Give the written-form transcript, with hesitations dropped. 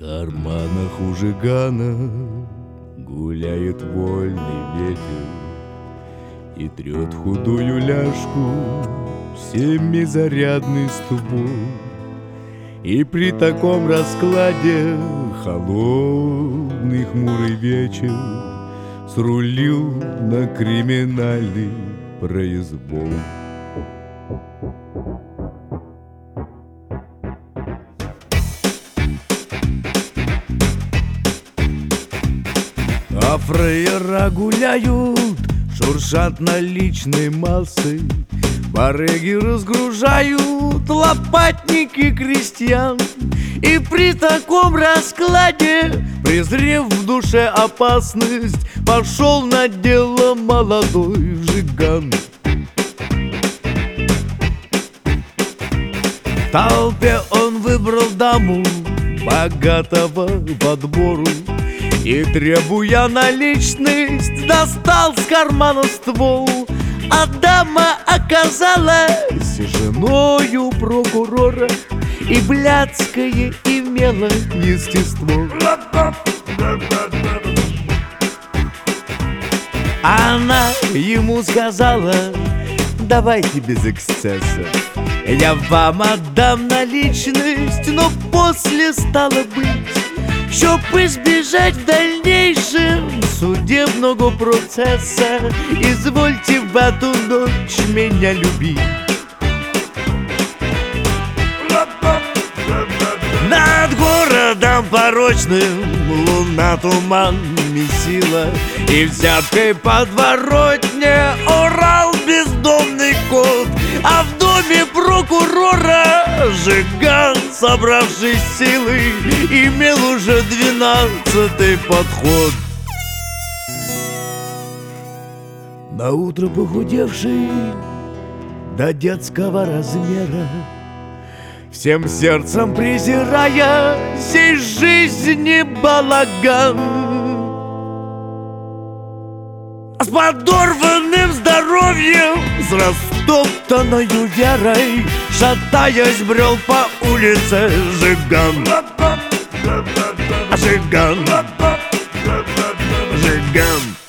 карманах у жигана гуляет вольный ветер и трет худую ляжку семизарядный ствол. И при таком раскладе холодный хмурый вечер срулил на криминальный произвол. А фраера гуляют, шуршат наличной массы, барыги разгружают лопатники крестьян. И при таком раскладе, презрев в душе опасность, пошел на дело молодой жиган. В толпе он выбрал даму богатого подбору и, требуя наличность, достал с кармана ствол. А дама оказалась женою прокурора и блядское имела естество. Она ему сказала: давайте без эксцессов, я вам отдам наличность, но после, стало быть, чтоб избежать в дальнейшем судебного процесса, извольте в эту ночь меня любить. Над городом порочным луна туман месила, и взяткой подворотне орал бездомный кот. А в доме прокурора жиган, собравшись силой, имел уже 12-й подход. Наутро похудевший до детского размера, всем сердцем презирая сей жизни балаган, с подорванным здоровьем, с растоптанною верой, шатаясь, брел по улице жиган. Жиган, жиган.